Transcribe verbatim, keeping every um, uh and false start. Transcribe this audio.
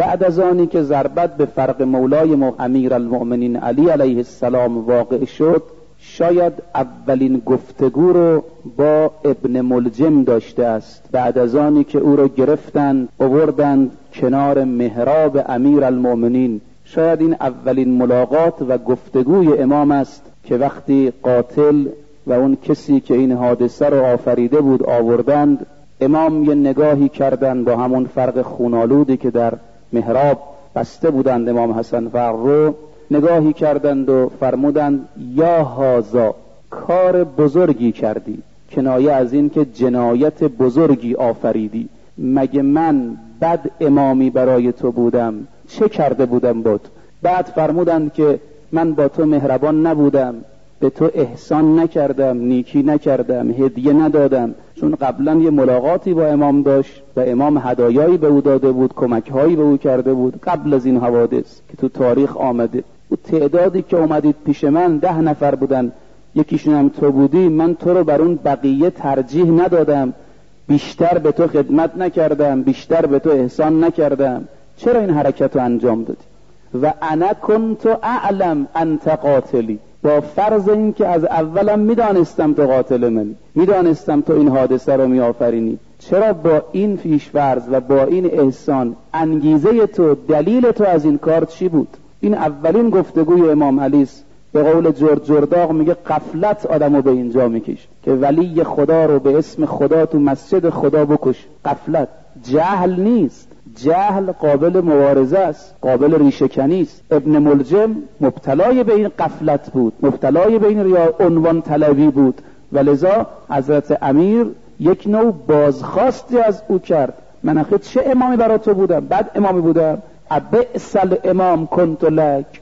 بعد از آنی که ضربت به فرق مولای امیر المؤمنین علی علیه السلام واقع شد، شاید اولین گفتگو رو با ابن ملجم داشته است. بعد از آنی که او رو گرفتند آوردند کنار محراب امیر المؤمنین، شاید این اولین ملاقات و گفتگوی امام است که وقتی قاتل و اون کسی که این حادثه رو آفریده بود آوردند، امام یه نگاهی کردند با همون فرق خونالودی که در محراب بسته بودند امام حسن فرق رو، نگاهی کردند و فرمودند یا هازا، کار بزرگی کردی، کنایه از این که جنایت بزرگی آفریدی. مگه من بد امامی برای تو بودم؟ چه کرده بودم با تو؟ بعد فرمودند که من با تو مهربان نبودم، به تو احسان نکردم، نیکی نکردم، هدیه ندادم. چون قبلا یه ملاقاتی با امام داشت و امام هدایایی به او داده بود، کمکهایی به او کرده بود قبل از این حوادث که تو تاریخ آمده. و تعدادی که اومدید پیش من ده نفر بودن، یکیشون هم تو بودی. من تو رو بر اون بقیه ترجیح ندادم، بیشتر به تو خدمت نکردم، بیشتر به تو احسان نکردم. چرا این حرکت رو انجام دادی؟ و انا کنت اعلم انت قاتلی، با فرض این که از اولم میدانستم تو قاتل منی، میدانستم تو این حادثه رو میآفرینی. چرا با این پیش فرض و با این احسان، انگیزه تو، دلیل تو از این کار چی بود؟ این اولین گفتگوی امام علی است. به قول جرد جرداغ میگه غفلت آدمو به اینجا میکشه که ولی خدا رو به اسم خدا تو مسجد خدا بکش. غفلت، جهل نیست. جهل قابل مبارزه است، قابل ریشه‌کنی است. ابن ملجم مبتلای به این غفلت بود، مبتلای به این ریا عنوان طلبی بود و لذا حضرت امیر یک نوع بازخواستی از او کرد. من آخه چه امامی برای تو بودم؟ بد امامی بودم؟ ابئس الامام کنت لک،